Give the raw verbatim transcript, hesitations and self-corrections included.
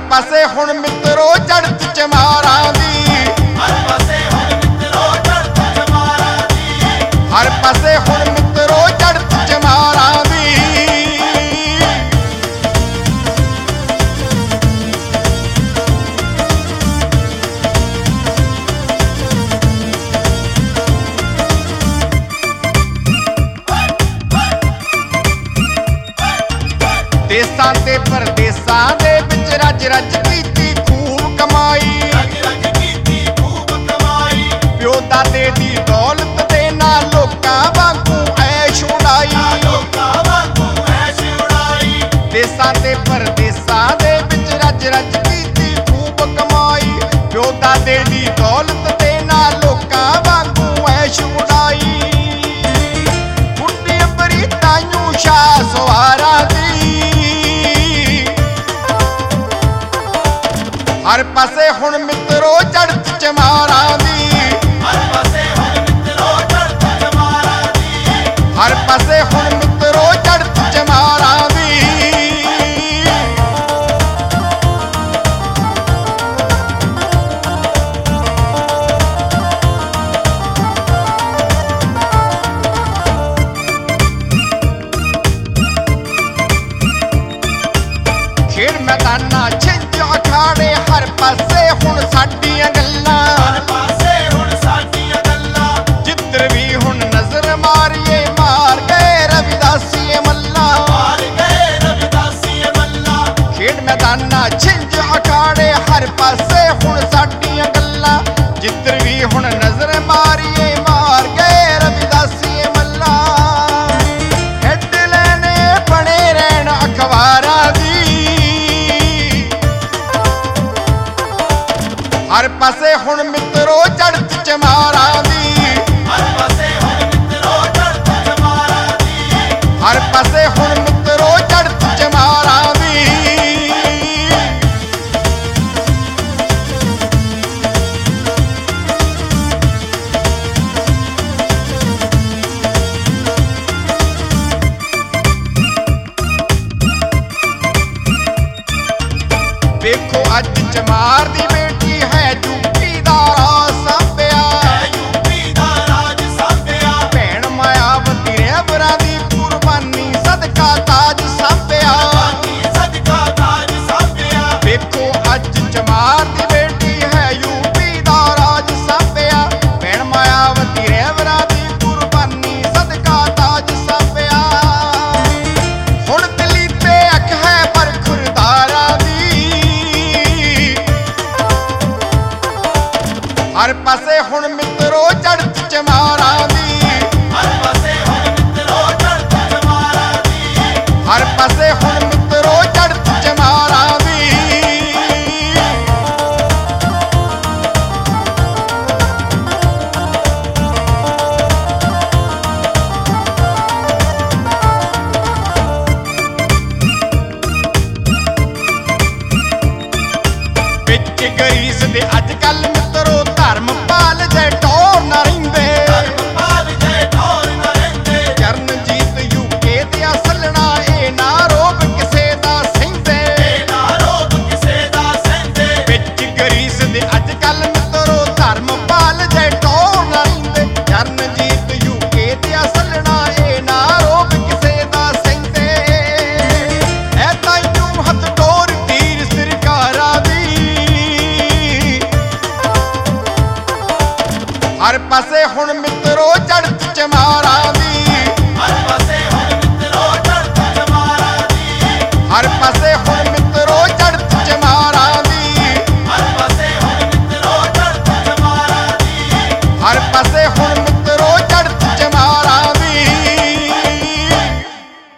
ਪਾਸੇ ਹੁਣ ਮਿੱਤਰੋ ਚੜ੍ਹਤ ਚਮਾਰਾਂ ਦੀ, ਹਰ ਪਾਸੇ ਹੁਣ ਮਿੱਤਰੋ ਚੜ੍ਹਤ ਚਮਾਰਾਂ ਦੀ, ਹਰ ਪਾਸੇ ਹੁਣ ਮਿੱਤਰੋ ਚੜ੍ਹਤ ਚਮਾਰਾਂ ਦੀ। ਦੇਸਾਂ ਤੇ ਪਰਦੇਸਾਂ ਦੇ ਵਿੱਚ ਰੱਜ ਰੱਜ ਕੀਤੀ ਖੂਬ ਕਮਾਈ, ਰੱਜ ਰੱਜ ਕੀਤੀ ਖੂਬ ਕਮਾਈ, ਪਿਓ ਦਾਦੇ ਦੀ ਦੌਲਤ ਦੇ ਨਾਲ ਲੋਕਾਂ ਵਾਂਗੂ ਐਸ਼ ਉਡਾਈ, ਲੋਕਾਂ ਵਾਂਗੂ ਐਸ਼ ਉਡਾਈ। ਦੇਸਾਂ ਤੇ ਪਰਦੇਸਾਂ ਦੇ ਵਿੱਚ ਰੱਜ ਰੱਜ ਕੀਤੀ ਖੂਬ ਕਮਾਈ, ਪਿਓ ਦਾਦੇ ਦੀ ਦੌਲਤ ਦੇ ਨਾਲ ਲੋਕਾਂ ਵਾਂਗੂ ਐਸ਼ ਉਡਾਈ। ਬੁੱਢੀ ਅੰਬਰੀ ਤਾਈਓ ਸ਼ਾਹ ਸਵਾਰਾਂ ਦੀ, ਹਰ ਪਾਸੇ ਹੁਣ ਮਿੱਤਰੋ ਚੜ੍ਹਤ ਚਮਾਰਾਂ ਦੀ, ਹਰ ਪਾਸੇ ਹੁਣ ਮਿੱਤਰੋ ਚੜ੍ਹਤ ਚਮਾਰਾਂ ਦੀ, ਹਰ ਪਾਸੇ ਹੁਣ ਮਿੱਤਰੋ ਚੜ੍ਹਤ ਚਮਾਰਾਂ ਦੀ। ਖੇਡ ਮੈਦਾਨਾਂ ਛਿੰਝ ਅਖਾੜੇ ਹਰ ਪਾਸੇ ਹੁਣ ਸਾਡੀਆਂ ਗੱਲਾਂ, ਹਰ ਪਾਸੇ ਹੁਣ ਸਾਡੀਆਂ ਗੱਲਾਂ, ਜਿੱਧਰ ਵੀ ਹੁਣ ਨਜ਼ਰ ਮਾਰੀਏ ਮਾਰ ਗਏ ਰਵਿਦਾਸੀਏ ਮੱਲਾਂ, ਮਾਰ ਗਏ ਰਵਿਦਾਸੀਏ ਮੱਲਾਂ। ਖੇਡ ਮੈਦਾਨਾਂ ਛਿੰਝ ਅਖਾੜੇ ਹਰ ਪਾਸੇ ਹੁਣ ਸਾਡੀਆਂ ਗੱਲਾਂ, ਜਿੱਧਰ ਵੀ ਹੁਣ ਨਜ਼ਰ ਮਾਰੀਏ ਮਾਰ ਗਏ ਰਵਿਦਾਸੀਏ ਮੱਲਾਂ। ਹੈਡਲਾਈਨ ਬਣੇ ਰਹਿਣ ਅਖਬਾਰਾਂ ਦੀ, ਹਰ ਪਾਸੇ ਹੁਣ ਮਿੱਤਰੋ ਚੜ੍ਹਤ ਚਮਾਰਾਂ ਦੀ, ਹਰ ਪਾਸੇ ਹੁਣ ਮਿੱਤਰੋ ਚੜ੍ਹਤ ਚਮਾਰਾਂ ਦੀ, ਹਰ ਪਾਸੇ ਹੁਣ ਮਿੱਤਰੋ ਚੜ੍ਹਤ ਚਮਾਰਾਂ ਦੀ। ਵੇਖੋ ਅੱਜ ਚਮਾਰ ਦੀ ਬੇਟੀ ਹੈ ਯੂਪੀ ਦਾ ਰਾਜ ਸਾਂਭਿਆ, ਹੈ ਯੂਪੀ ਦਾ ਰਾਜ ਸਾਂਭਿਆ, ਭੈਣ ਮਾਇਆਵਤੀ ਰਹਿਬਰਾਂ ਦੀ ਕੁਰਬਾਨੀ ਸਦਕਾ ਤਾਜ ਸਾਂਭਿਆ। ਬਾਨੀ ਸਦਕਾ ਤਾਜ ਸਾਂਭਿਆ। ਵੇਖੋ ਅੱਜ ਚਮਾਰ ਦੀ ਬੇਟੀ ਹੈ ਯੂਪੀ ਦਾ ਰਾਜ ਸਾਂਭਿਆ, ਭੈਣ ਮਾਇਆਵਤੀ ਰਹਿਬਰਾਂ ਦੀ ਕੁਰਬਾਨੀ ਸਦਕਾ ਤਾਜ ਸਾਂਭਿਆ। ਹੁਣ ਦਿੱਲੀ ਤੇ ਅੱਖ ਹੈ ਪਰ ਖੁਰਦਾਰਾਂ ਦੀ, ਹਰ ਪਾਸੇ ਹੁਣ ਮਿੱਤਰੋ ਚੜ੍ਹਤ ਚਮਾਰਾਂ ਦੀ, ਹਰ ਪਾਸੇ ਹੁਣ ਮਿੱਤਰੋ ਚੜ੍ਹਤ ਚਮਾਰਾਂ ਦੀ, ਹਰ ਪਾਸੇ ਹੁਣ ਮਿੱਤਰੋ ਚੜ੍ਹਤ ਚਮਾਰਾਂ ਦੀ। ਵਿੱਚ ਗਰੀਸ ਦੇ ਅੱਜ ਕੱਲ